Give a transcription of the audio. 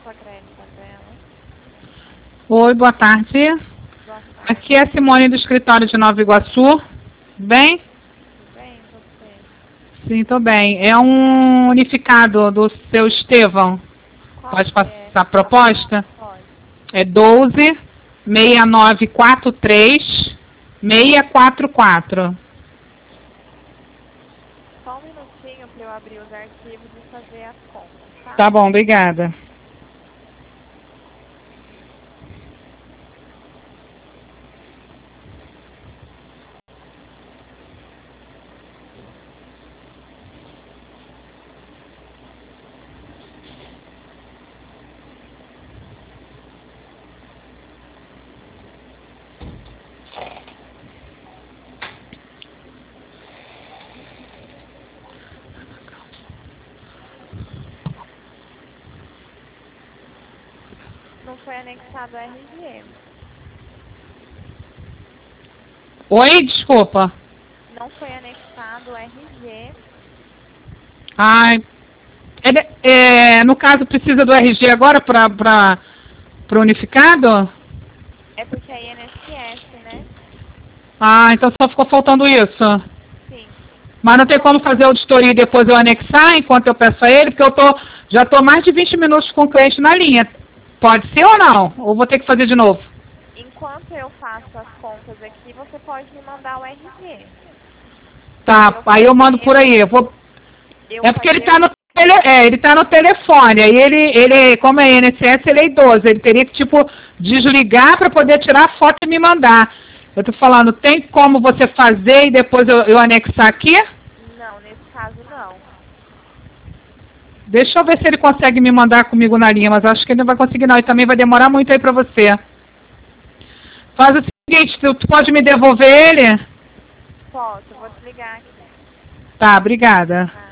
Opa, crédito dela. Oi, boa tarde. Boa tarde. Aqui é a Simone do escritório de Nova Iguaçu. Bem? Tudo bem, você? Sim, tô bem. É um unificado do seu Estevão. Qual Pode que é passar a proposta? Pode. É 12 6943 644. Só um minutinho para eu abrir os arquivos e fazer as contas, tá? Tá bom, obrigada. Não foi anexado o RG. Oi, desculpa. Não foi anexado o RG. Ai, no caso, precisa do RG agora para o unificado? É porque é INSS, né? Ah, então só ficou faltando isso. Sim. Mas não tem como fazer a auditoria e depois eu anexar enquanto eu peço a ele, porque já estou mais de 20 minutos com o cliente na linha. Pode ser ou não? Ou vou ter que fazer de novo? Enquanto eu faço as contas aqui, você pode me mandar o RG. Tá, aí eu mando por aí. É porque ele tá no ele tá no telefone. Aí ele como é INSS, ele é idoso. Ele teria que, tipo, desligar para poder tirar a foto e me mandar. Eu tô falando, tem como você fazer e depois eu anexar aqui? Não, nesse caso não. Deixa eu ver se ele consegue me mandar comigo na linha, mas acho que ele não vai conseguir não. E também vai demorar muito aí para você. Faz o seguinte, tu pode me devolver ele? Posso, eu vou desligar aqui. Tá, obrigada. Tá.